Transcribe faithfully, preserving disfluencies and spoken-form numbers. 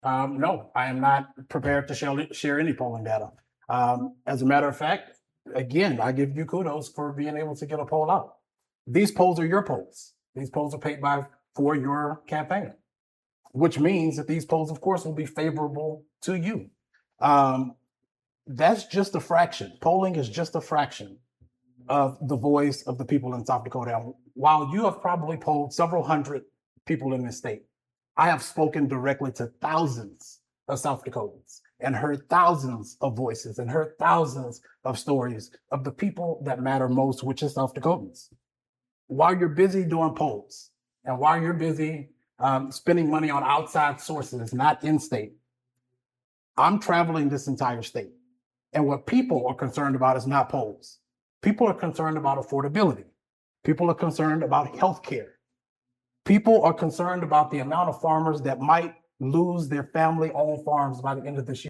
Um, no, I am not prepared to share, share any polling data. Um, as a matter of fact, again, I give you kudos for being able to get a poll out. These polls are your polls. These polls are paid by for your campaign, which means that these polls, of course, will be favorable to you. Um, that's just a fraction. Polling is just a fraction of the voice of the people in South Dakota. While you have probably polled several hundred people in this state, I have spoken directly to thousands of South Dakotans and heard thousands of voices and heard thousands of stories of the people that matter most, which is South Dakotans. While you're busy doing polls and while you're busy um, spending money on outside sources, not in state, I'm traveling this entire state. And what people are concerned about is not polls. People are concerned about affordability. People are concerned about health care. People are concerned about the amount of farmers that might lose their family-owned farms by the end of this year.